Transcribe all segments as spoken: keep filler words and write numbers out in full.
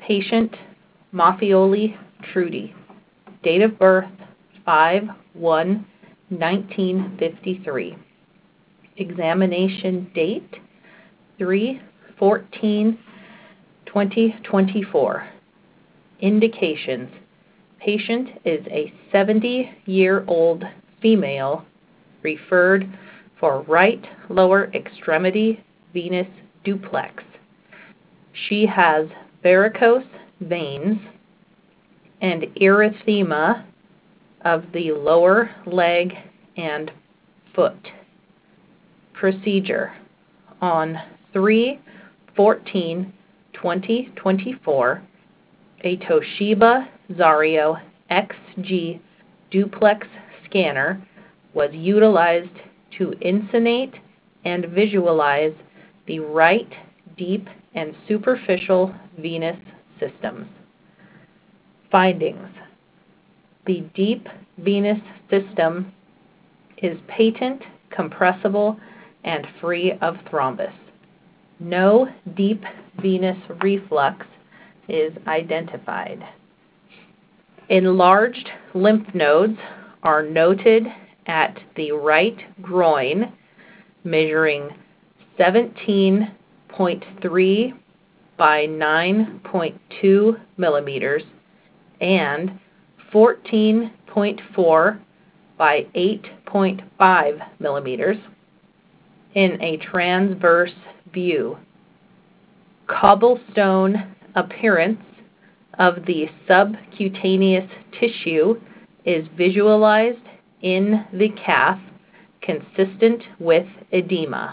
Patient, Maffioli Trudy. Date of birth, five one nineteen fifty-three. Examination date, three fourteen twenty twenty-four. Indications. Patient is a seventy-year-old female referred for right lower extremity venous duplex. She has varicose veins and erythema of the lower leg and foot. Procedure. On three fourteen twenty twenty-four, a Toshiba Zario X G duplex scanner was utilized to insonate and visualize the right deep and superficial venous systems. Findings. The deep venous system is patent, compressible, and free of thrombus. No deep venous reflux is identified. Enlarged lymph nodes are noted at the right groin, measuring seventeen point three by nine point two millimeters and fourteen point four by eight point five millimeters in a transverse view. Cobblestone appearance of the subcutaneous tissue is visualized in the calf, consistent with edema.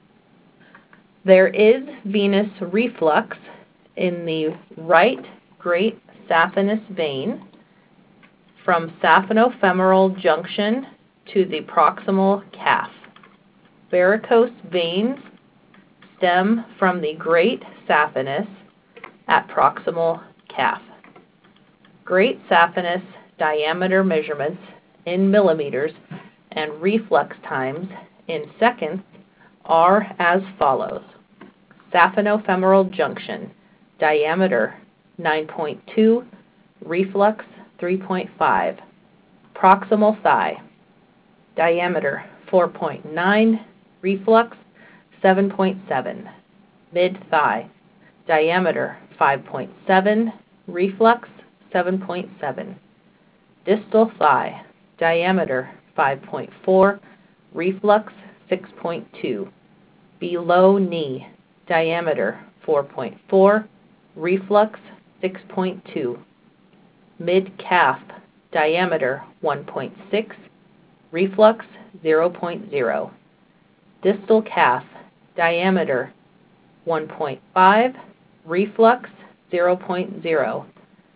There is venous reflux in the right great saphenous vein from saphenofemoral junction to the proximal calf. Varicose veins stem from the great saphenous at proximal calf. Great saphenous diameter measurements in millimeters and reflux times in seconds are as follows. Saphenofemoral junction, diameter nine point two, reflux three point five. Proximal thigh, diameter four point nine, reflux seven point seven. Mid-thigh, diameter five point seven, reflux seven point seven. Distal thigh, diameter five point four, reflux six point two. Below knee, diameter four point four, reflux six point two. Mid-calf, diameter one point six, reflux zero point zero. Distal calf, diameter one point five, reflux zero point zero.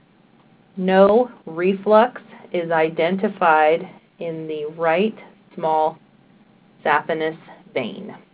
No reflux is identified in the right small saphenous vein.